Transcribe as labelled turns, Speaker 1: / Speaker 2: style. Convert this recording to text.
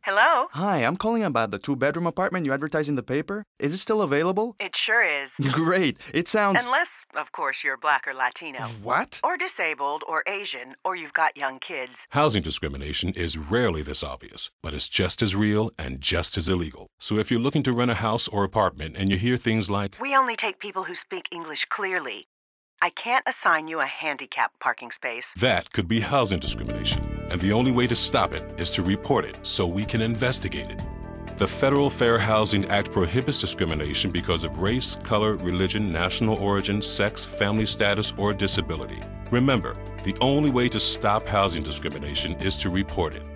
Speaker 1: Hello?
Speaker 2: Hi, I'm calling about the two-bedroom apartment you advertised in the paper. Is it still available?
Speaker 1: It sure is.
Speaker 2: Great. It sounds...
Speaker 1: Unless, of course, you're Black or Latino.
Speaker 2: What?
Speaker 1: Or disabled or Asian, or you've got young kids.
Speaker 3: Housing discrimination is rarely this obvious, but it's just as real and just as illegal. So if you're looking to rent a house or apartment and you hear things like,
Speaker 1: We only take people who speak English clearly. I can't assign you a handicap parking space.
Speaker 3: that could be housing discrimination. And the only way to stop it is to report it so we can investigate it. The Federal Fair Housing Act prohibits discrimination because of race, color, religion, national origin, sex, family status, or disability. Remember, the only way to stop housing discrimination is to report it.